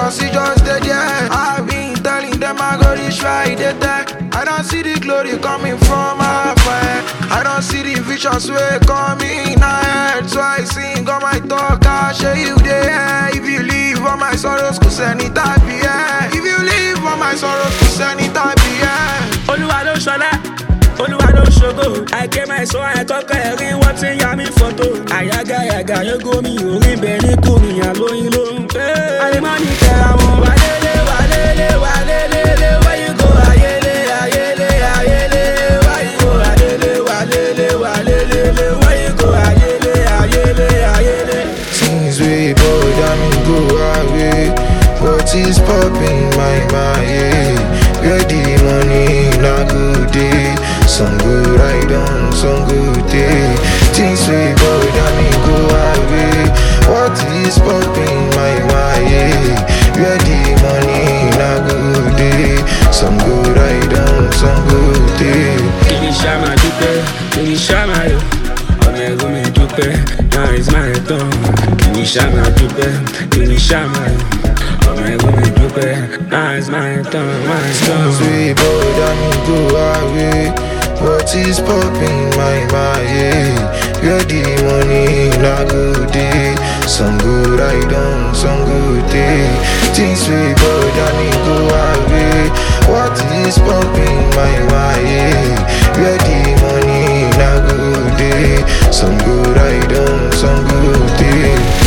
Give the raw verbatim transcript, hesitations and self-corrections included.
Jesus, he just dead, yeah. I've been telling them I go this right there. I don't see the glory coming from my fire. I don't see the visions way coming ahead. So I sing on my talk, I'll show you there. If you leave all my sorrows, cause any type, yeah. If you leave all my sorrows, cause any type, yeah. Olúwa ló ṣọlá, Olúwa ló ṣògo. I came my soul, I kọ́kọ́ ẹ̀rín wọ́n ti ń ya mí fọ́tò. Àyàgàyàgà yógó mi orin bẹ̀ ní kùnìyàn lóyún ló ń pè é. Àlèmọ́ ní tẹ̀ra wọn. Wálélé wálélé wálélé where you go ayélé ayélé ayélé where you go ayélé wálélé wálélé where you go ayélé ayélé ayélé. Things we bother me go away. What is popping my mind? Where the money na good day. Some good ride on, some good day. Things we bother me go away. What is popping my mind? Where the money na good day. Some good ride on, some good day. Kìí ṣàmà dúpẹ́, kìí ṣàmà yọ̀. Ọ̀nà ẹ̀rọ mi dúpẹ́, now is my turn. Kìí ṣàmà dúpẹ́, kìí ṣàmà yọ̀. Ọ̀nà ẹ̀rọ mi dúpẹ́, now is my turn, my turn. Things we bother me go away. What is popping my mind? Where the money na good day. Some good ride on, some good day. Things we bother me go away. What is popping my mind? Where the money na good day. Some good ride on, some good day.